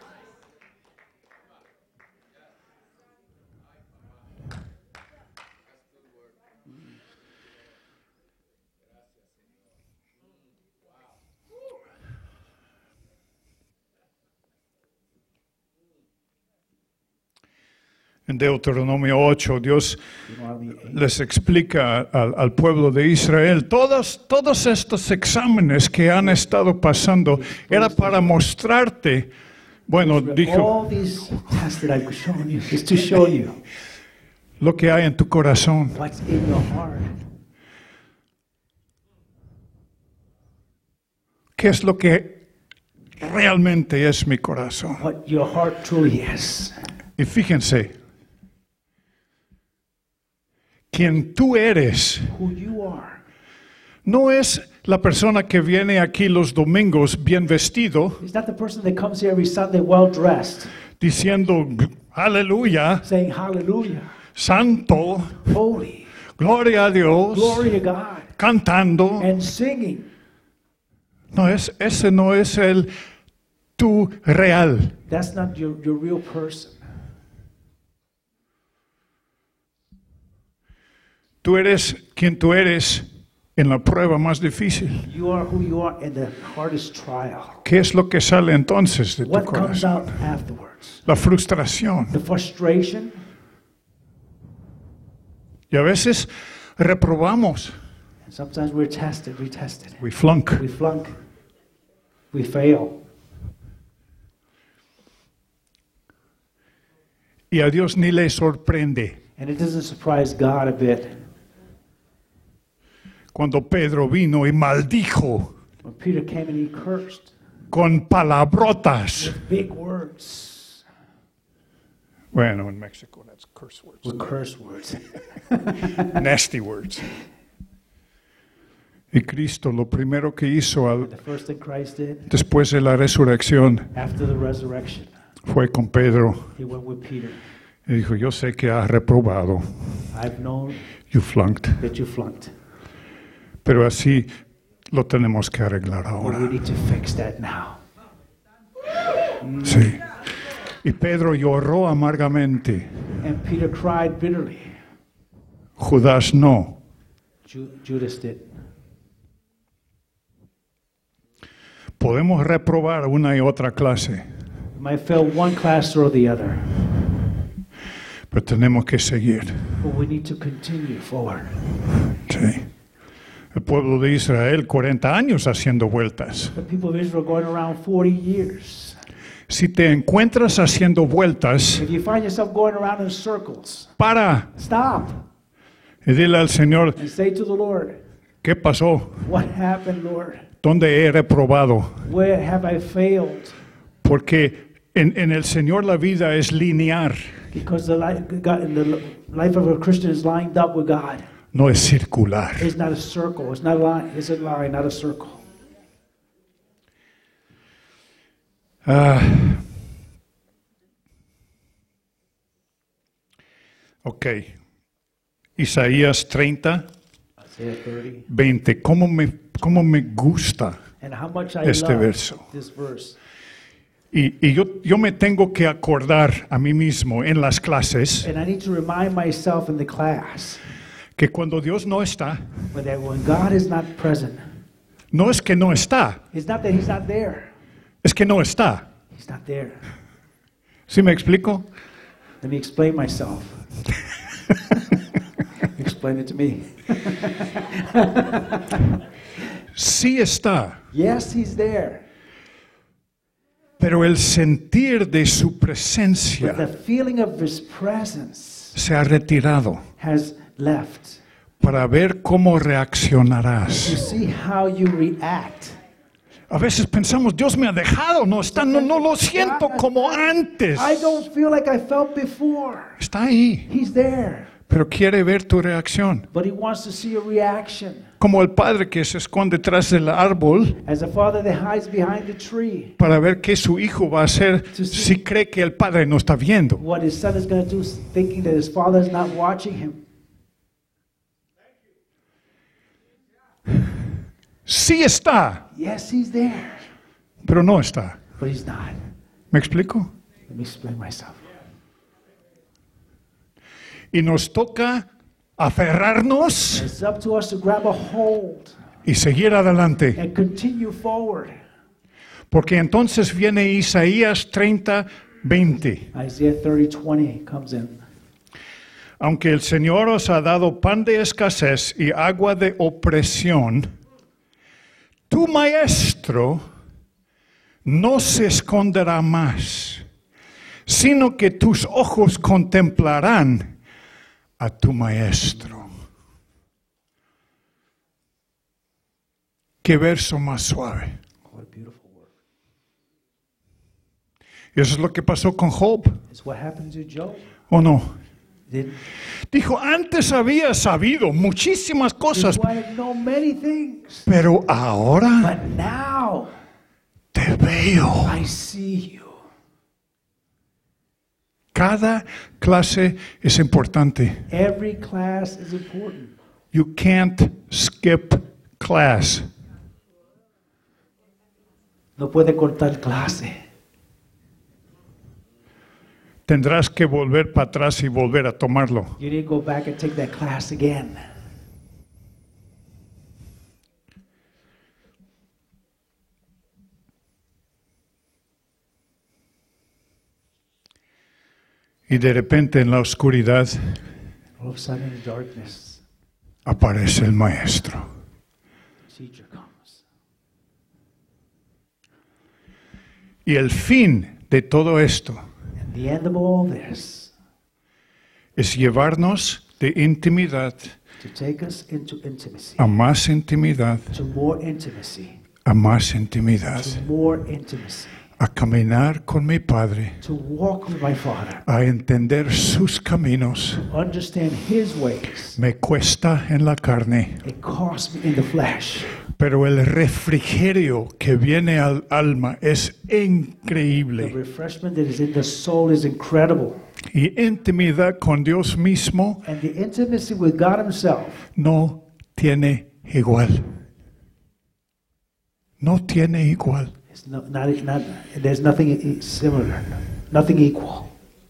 En Deuteronomio ocho, Dios Deuteronomy eight. les explica al, al pueblo de Israel, todos, todos estos exámenes que han estado pasando era para mostrarte, bueno, dijo, All these tests that I've shown you is to show you lo que hay en tu corazón. what's in your heart. ¿Qué es lo que realmente es mi corazón? What your heart truly is. Y fíjense, quien tú eres Who you are. no es la persona que viene aquí los domingos bien vestido, It's not the person that comes here every Sunday well dressed, diciendo, aleluya, saying hallelujah, santo, holy, gloria a Dios, glory to God, cantando. and singing. No, es, ese no es el tú real. That's not your, your real person. Tú eres quien tú eres en la prueba más difícil. You are who you are in the hardest trial. ¿Qué es lo que sale entonces de tu What comes corazón? out afterwards? La frustración. The frustration. Y a veces reprobamos. And sometimes we're tested, retested. We flunk. We flunk. We fail. Y a Dios ni le sorprende And it doesn't surprise God a bit cuando Pedro vino y maldijo when Peter came and he cursed con palabrotas. with big words, Bueno, en México that's curse words. with curse words. Nasty words. Y Cristo lo primero que hizo al- The first thing Christ did después de la resurrección after the resurrection, fue con Pedro he went with Peter. y dijo, yo sé que has reprobado, I've known you flunked, that you flunked, pero así lo tenemos que arreglar but ahora. we need to fix that now. Sí. Y Pedro lloró amargamente, And Peter cried bitterly. Judas no. Ju- Judas did. Podemos reprobar una y otra clase, We might fail one class or the other, pero tenemos que seguir. but we need to continue forward. Sí. El pueblo de Israel, cuarenta años haciendo vueltas. The people of Israel going around forty years. Si te encuentras haciendo vueltas, If you find yourself going around in circles, para stop y dile al Señor, and say to the Lord, ¿qué pasó? what happened, Lord? ¿Dónde he reprobado? Where have I failed? Porque en, en el Señor la vida es lineal, Because the life, God, the life of a Christian is lined up with God. no es circular. It's not a circle. It's not a line. It's a line, not a circle. Ah. Ok. Isaías treinta. Isaiah thirty. veinte. ¿Cómo me, cómo me gusta And how much I este love verso? this verse. Y, y yo, yo me tengo que acordar a mí mismo en las clases And I need to remind myself in the class que cuando Dios no está, but that when God is not present, no es que no está, it's not that He's not there. es que no está. He's not there. ¿Sí me explico? Let me explain myself. Explain it to me. Sí está, Yes, He's there. pero el sentir de su But the presencia feeling of His presence se ha retirado has left. para ver cómo To reaccionarás. see how you react. A veces pensamos, Dios me ha dejado, no está, no, no lo siento como antes. I don't feel like I felt before. Está ahí, He's there. pero quiere ver tu reacción. But He wants to see a reaction. Como el padre que se esconde tras del árbol As a father that hides behind the tree, para ver qué su hijo va a hacer si cree que el padre no está viendo. what his son is going to do, thinking that his father is not watching him. Sí está, Yes, He's there, pero no está. but He's not. ¿Me explico? Let me explain myself. Y nos toca aferrarnos It's up to us to grab a hold y seguir adelante. and continue forward. Porque entonces viene Isaías treinta, veinte. Isaiah thirty twenty comes in. Aunque el Señor os ha dado pan de escasez y agua de opresión, tu maestro no se esconderá más, sino que tus ojos contemplarán a tu maestro. Qué verso más suave. What a beautiful word. Y eso es lo que pasó con Job, It's what happened to Job. ¿o no? Did Dijo, antes había sabido muchísimas cosas, I know many things, pero ahora but now te veo. I see you. Cada clase es importante. Every class is important. You can't skip class. No puede cortar clase. Tendrás que volver para atrás y volver a tomarlo. You need to go back and take that class again. Y de repente en la oscuridad All of a sudden in darkness, aparece el maestro. the teacher comes. Y el fin de todo esto And the end of all this, es llevarnos de intimidad to take us into intimacy, a más intimidad, to more intimacy, a más intimidad, to more intimacy, a caminar con mi Padre, to walk with my Father, a entender sus caminos. understand His ways. Me cuesta en la carne, It costs me in the flesh. pero el refrigerio que viene al alma es The increíble. refreshment that is in the soul is incredible. Y intimidad con Dios mismo And the intimacy with God Himself no tiene igual. No tiene igual. is no, not, not, there's nothing e- similar, nothing equal.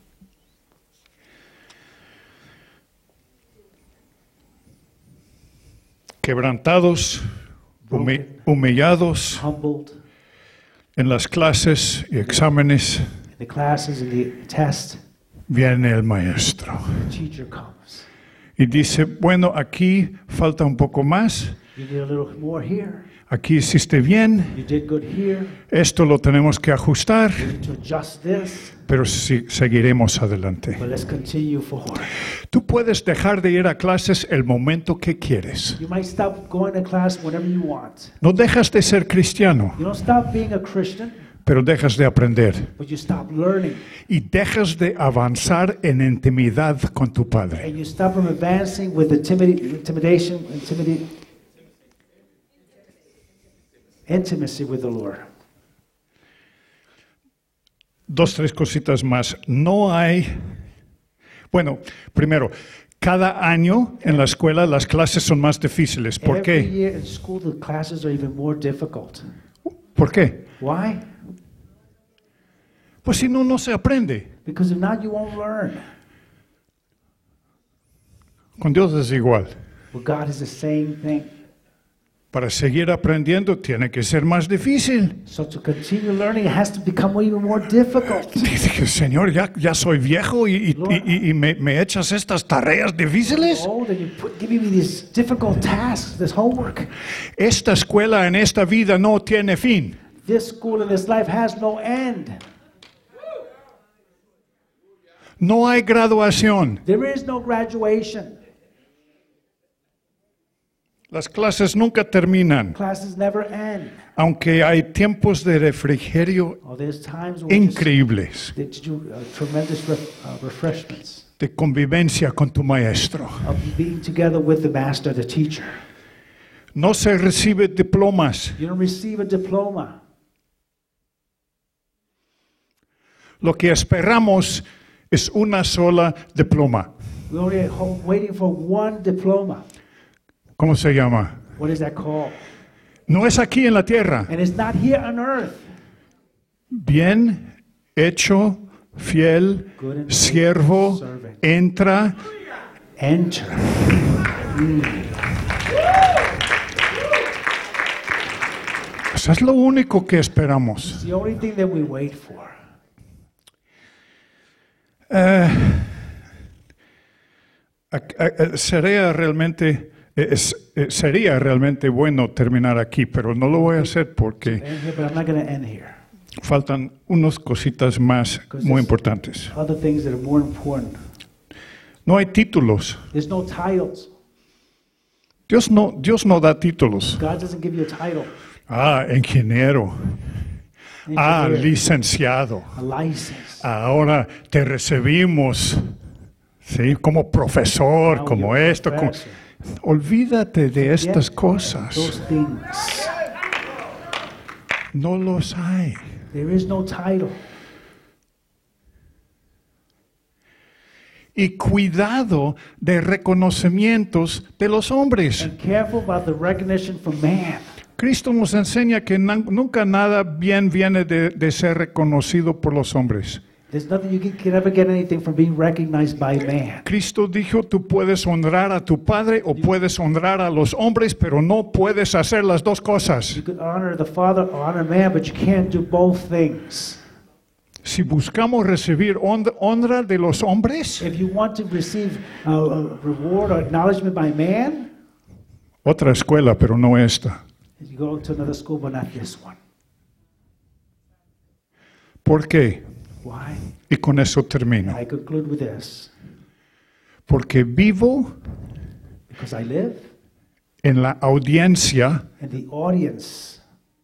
Quebrantados, humi- humillados Humbled en las clases y exámenes, in the classes and the test, viene el maestro. the teacher comes. Y dice, bueno, aquí falta un poco más, You did a little more here. aquí hiciste bien, You did good here. esto lo tenemos que ajustar, You need to adjust this. pero sí, seguiremos adelante. But let's continue forward. Tú puedes dejar de ir a clases el momento que quieres. You might stop going to class whenever you want. No dejas de ser cristiano, You don't stop being a Christian, pero dejas de aprender. but you stop learning. Y dejas de avanzar en intimidad con tu Padre. And you stop from advancing with intimid- intimidation, intimidate, intimacy with the Lord. Dos, tres cositas más. No hay... Bueno, primero, Cada año en la escuela las clases son más difíciles. ¿Por Every qué? year in school, the classes are even more difficult. ¿Por qué? Why? Pues si no, no se aprende. Because if not, you won't learn. Con Dios es igual. With God is the same thing. Para seguir aprendiendo tiene que ser más difícil. So to continue learning, it has to become even more difficult. Dice que, Señor, ya, ya soy viejo y, y- y- y me, me echas estas tareas difíciles. Oh, then you put giving me these difficult tasks, this homework. Esta escuela en esta vida no tiene fin. This school in this life has no end. No hay graduación. There is no graduation. Las clases nunca terminan, Classes never end. aunque hay tiempos de refrigerio Oh, there's times when we just- increíbles, that you uh, tremendous ref, uh, refreshments de convivencia con tu maestro. of being together with the master, the teacher. No se recibe diplomas. You don't receive a diploma. Lo que esperamos es una sola diploma. We're only at home waiting for one diploma. ¿Cómo se llama? What is that called? No es aquí en la tierra. And it's not here on earth. Bien hecho, fiel, Good and siervo, faithful servant. entra. Enter. Eso es lo único que esperamos. It's the only thing that we wait for. Eh, ac- eh, sería realmente eh, es- eh, sería realmente bueno terminar aquí, pero no lo voy a hacer porque End here, but I'm not going to end here. faltan unas cositas más muy importantes. Other things that are more important. No hay títulos. There's no titles. Dios no, Dios no da títulos. God doesn't give you a title. Ah, ingeniero. Ah, Engineer, licenciado. a license. Ahora te recibimos, ¿sí? Como profesor, Now como you're a esto. Como... professor. Olvídate de estas Forget cosas. Those things. No los hay. There is no title. Y cuidado de reconocimientos de los hombres. And careful about the recognition from man. Cristo nos enseña que nan- nunca nada bien viene de, de ser reconocido por los hombres. There's nothing you can, can ever get anything from being recognized by man. Cristo dijo, tú puedes honrar a tu padre o puedes honrar a los hombres, pero no puedes hacer las dos cosas. You could honor the Father or honor man, but you can't do both things. Si buscamos recibir hon- honra de los hombres, If you want to receive a, a reward or acknowledgement by man, otra escuela, pero no esta. you go to another school, but not this one. ¿Por qué? Why? Y con eso termino. I conclude with this. Porque vivo Because I live en la audiencia in the audience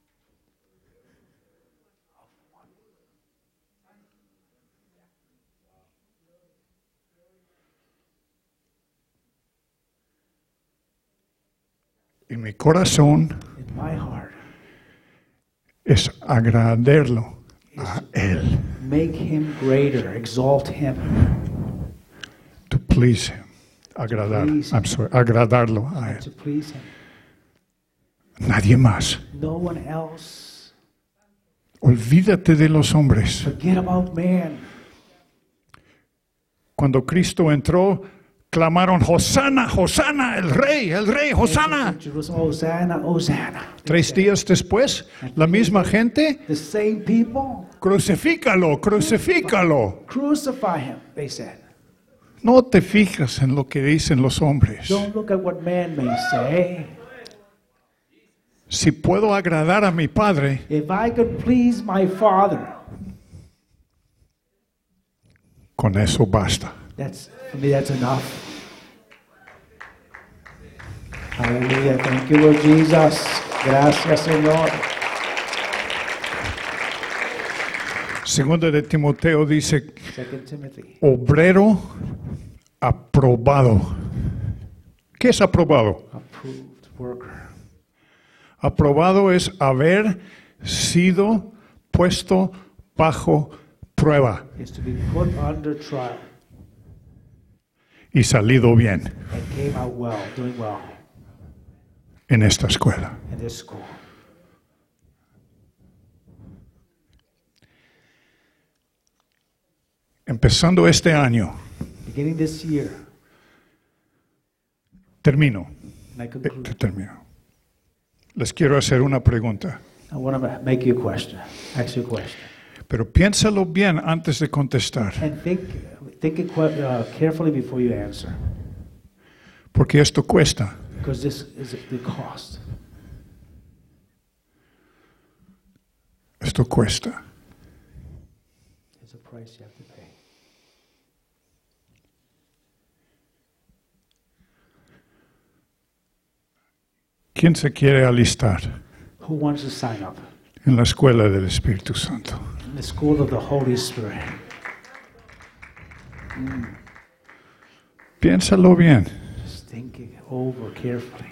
y mi corazón in my heart. es agradarlo a Él. Make him greater, exalt him. To please Him. Agradar. Please. I'm sorry, agradarlo a Él. To please him. Nadie más. No one else. Olvídate de los hombres. Forget about man. Cuando Cristo entró, clamaron, Hosana, Hosana, el rey, el rey, Hosana. Jerusalem, Hosanna, Hosanna. Tres días después, la misma gente, The same people, crucifícalo, crucifícalo. crucify him, they said. No te fijas en lo que dicen los hombres. Don't look at what man may say. Si puedo agradar a mi Padre, If I could please my Father, con eso basta. that's, for me, that's enough. Hallelujah. Thank you, Lord Jesus. Gracias, Señor. Segunda de Timoteo dice, Second Timothy. obrero aprobado. ¿Qué es aprobado? Approved worker. Aprobado es haber sido puesto bajo prueba. Is to be put under trial. y salido bien and came out well, doing well en esta escuela. in this school. Empezando este año, Beginning this year, termino, and I eh, conclude, termino. Les quiero hacer una pregunta, I want to make you a question, ask you a question. pero piénsalo bien antes de contestar, And think, think it que- uh, carefully before you answer, porque esto cuesta. because this is the cost. Esto cuesta. It's a price you have to pay. ¿Quién se quiere alistar Who wants to sign up? en la escuela del Espíritu Santo? In the school of the Holy Spirit. Piénsalo bien. Just think it over carefully.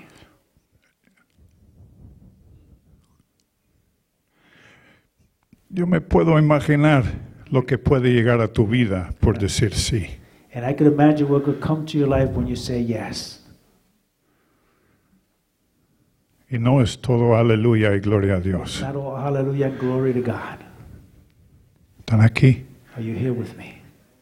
Yo me puedo imaginar lo que puede llegar a tu vida por decir sí. And I could imagine what could come to your life when you say yes. Y no es todo aleluya y gloria a Dios. Not all hallelujah, glory to God. ¿Están aquí? Are you here with me?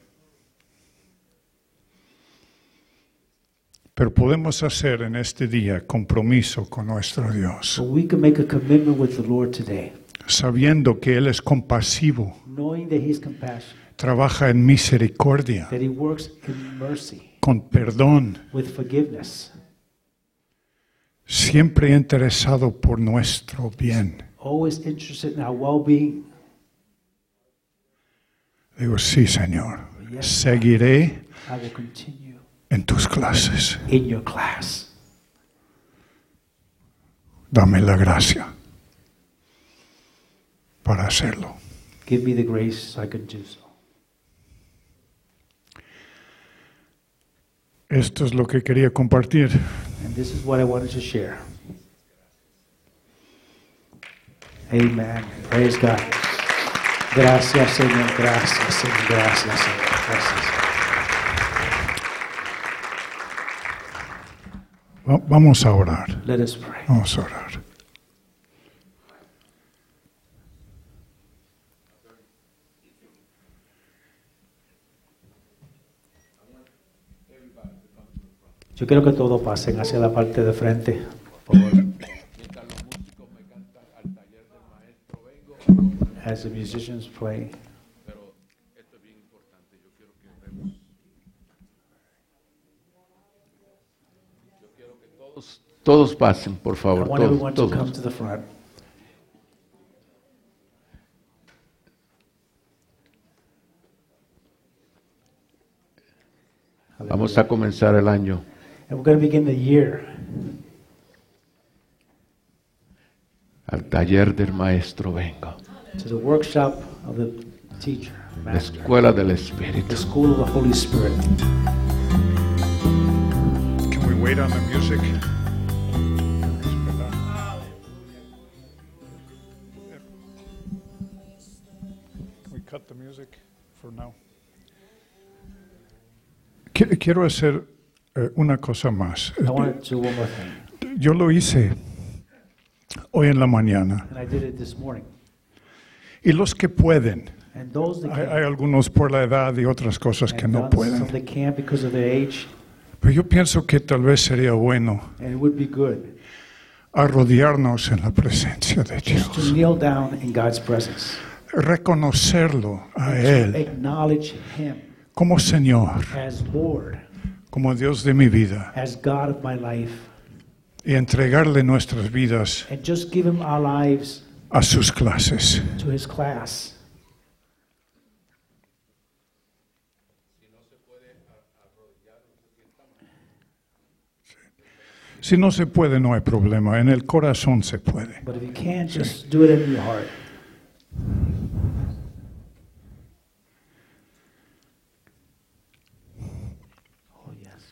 Pero podemos hacer en este día compromiso con nuestro Dios, So we can make a commitment with the Lord today, sabiendo que Él es compasivo, knowing that He's compassionate, trabaja en misericordia, that He works in mercy, con perdón, with forgiveness, siempre interesado por nuestro bien. always interested in our well-being. Digo, sí, Señor, seguiré I will continue en tus clases. in your class. Dame la gracia para hacerlo. Give me the grace so I can do so. Esto es lo que quería compartir. And this is what I wanted to share. Amen. Praise God. Gracias, Señor. Gracias, Señor. Gracias, Señor. Gracias. Va- Vamos a orar. Let us pray. Vamos a orar. Yo quiero que todos pasen hacia la parte de frente, por favor. As the musicians play. Todos, todos pasen, por I favor, want everyone todos, to come todos. to the front. Vamos a comenzar el año. And we're going to begin the year Al taller del maestro vengo. to the workshop of the teacher, La master, escuela del Espíritu. the school of the Holy Spirit. Can we wait on the music? Can we cut the music for now? Qui- Quiero hacer eh, una cosa más. I want to do one more thing. Yo lo hice hoy en la mañana. And I did it this morning. Y los que pueden, And those that hay, can, hay algunos por la edad y otras cosas que and no those- some pueden. that can't because of their age, Pero yo pienso que tal vez sería bueno and it would be good arrodillarnos en la presencia de just to Dios, kneel down in God's presence, reconocerlo a to Él acknowledge Him como Señor, as Lord, como Dios de mi vida, as God of my life, y entregarle nuestras vidas and just give Him our lives a sus clases. to His class. Si no se puede, no hay problema. En el corazón se puede. But if you can't, just do it in your heart. Oh, yes.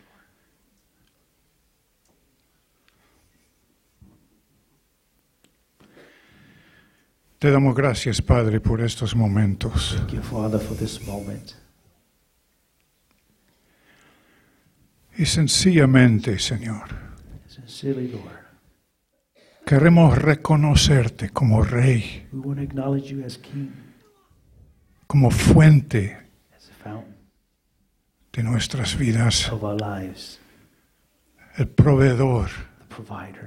Te damos gracias, Padre, por estos momentos. Thank you, Father, for this moment. Y sencillamente, Señor, Sincerely, Lord, queremos reconocerte como Rey, we want to acknowledge you as King, como fuente as the fountain de nuestras vidas, of our lives, el proveedor. the provider.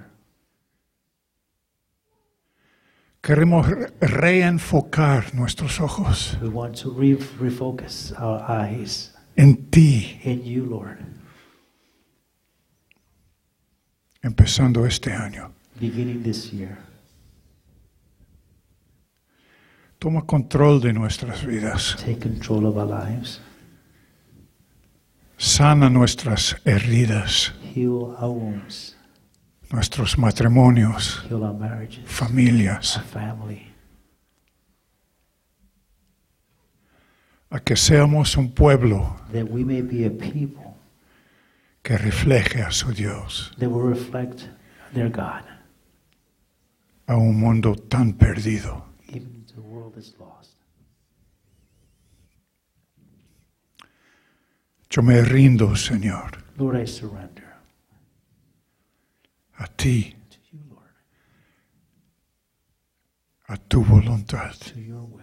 Queremos re- reenfocar nuestros ojos We want to re- refocus our eyes en ti, in you, Lord, empezando este año. beginning this year. Toma control de nuestras vidas. Take control of our lives. Sana nuestras heridas, Heal our wounds. nuestros matrimonios, Heal our marriages, familias, our family. a que seamos un pueblo That we may be a people que refleje a su Dios that will reflect their God, a un mundo tan perdido. even to the world that's lost. Yo me rindo, Señor, Lord, I surrender a ti, to you, Lord, a tu voluntad, to your will.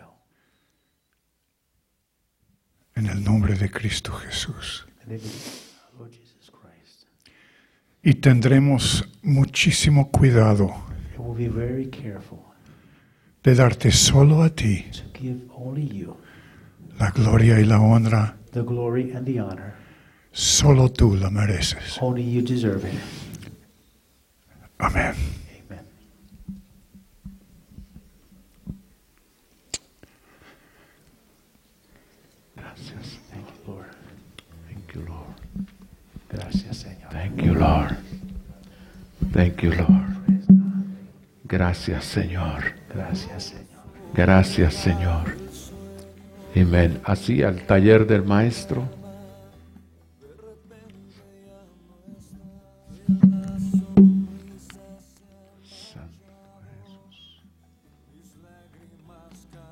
en el nombre de Cristo Jesús. In the name of our Lord Jesus Christ. Y tendremos muchísimo cuidado And we'll be very careful de darte solo a ti to give only you la gloria y la honra. the glory and the honor. Solo tú la mereces. Only you deserve it. Amén. Amen. Gracias. Thank you, Lord. Thank you, Lord. Gracias, Señor. Thank you, Lord. Thank you, Lord. Gracias, Señor. Gracias, Señor. Gracias, Señor. Amén. Así al taller del maestro.